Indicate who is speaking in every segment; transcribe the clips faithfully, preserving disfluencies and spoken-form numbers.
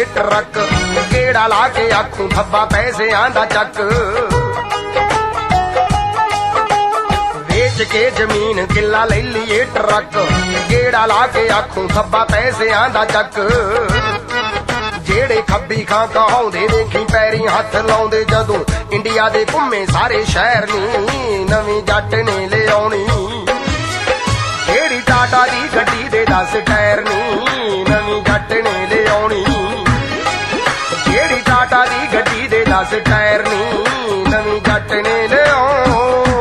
Speaker 1: truck गेड़ा ला के आखू थब्बा पैसे आंदा चक बेच के जमीन किला ले लिए ट्रक गेड़ा ला के आखू थब्बा पैसे आंदा चक जेड़े खब्बी खां कहाउंदे देखी पैरी हथ लाउंदे जदों इंडिया दे घुम्मे सारे शहर नी नवीं जट ने ले आउणी जेड़ी टाटा दी गड्डी दे दस टायर नी नवीं जट ने ले आउणी जेड़ी टाटा दी गड्डी दे दस टायर नी नवीं जट ने ले आउणी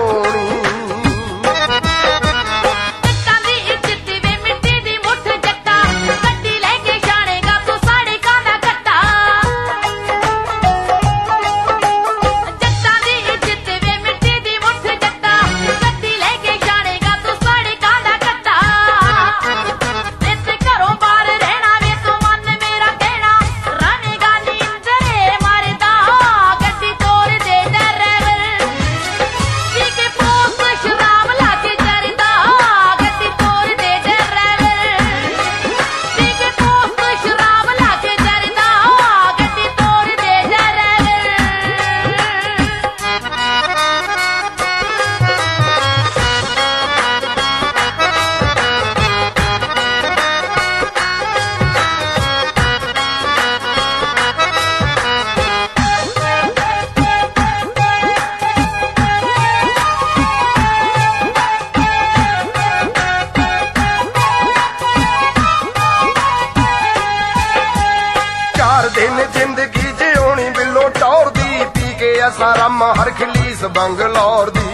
Speaker 1: दिन जिंदगी जियोनी बिलो टौर दी पी के असा रम हर खलीस बंगलौर दी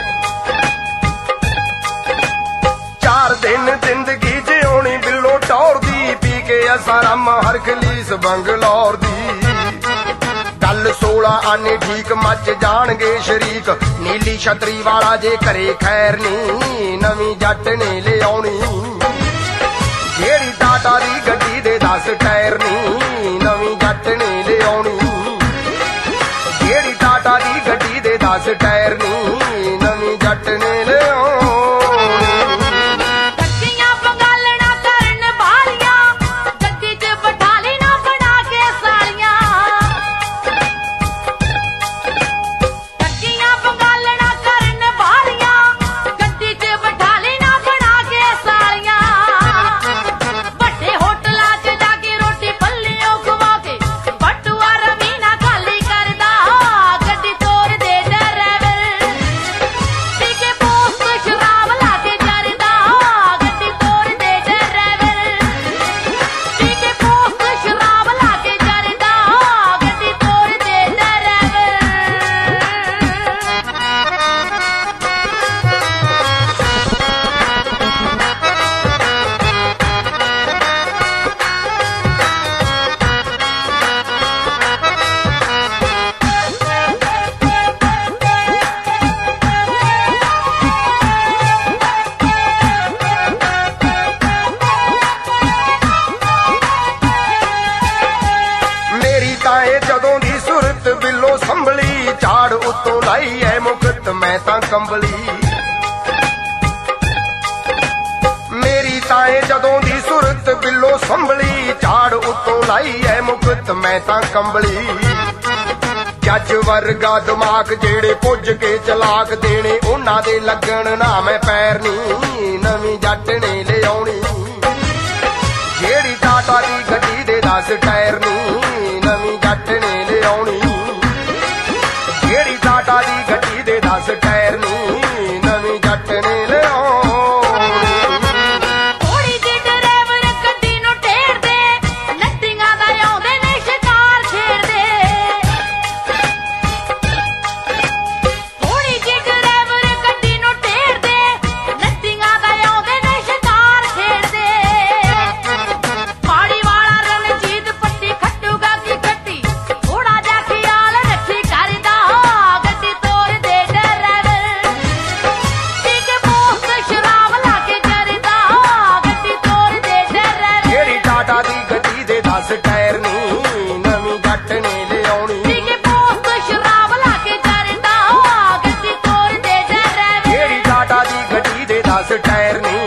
Speaker 1: चार दिन जिंदगी जियोनी बिलो टौर दी पी के असा रम हर खलीस बंगलौर दी गल सोलह आने ठीक मच जाणगे शरीक नीली छतरी वाला जे करे खैर नी नवीं जट ने ले आउणी जेड़ी टाटा दी गड्डी दे दस टायर नी नवीं जट ने ले आउणी जेड़ी टाटा दी गड्डी दे दस टायर नी नवीं जट ने ले आउणी जदों दी सुरत बिलो संभली झाड़ उत्तों लाई है मुकत मैं तां कंबली मेरी ताए जदों दी सुरत बिलो संभली झाड़ उत्तों लाई है मुकत मैं तां कंबली जज वर्गा दिमाग जेड़े पुज के चलाक देने उन्हां दे लगन ना मैं पैर नी नवीं जट ने ले आउणी जेड़ी टाटा दी गड्डी दे दस टायर नी नवीं जट ने ले आउणी जेड़ी टाटा दी गड्डी दे दस टायर नी नवीं जट ने ले आउणी टायर नी नवीं जट ने ले आउणी जेड़ी टाटा दी गड्डी दे दस टायर नी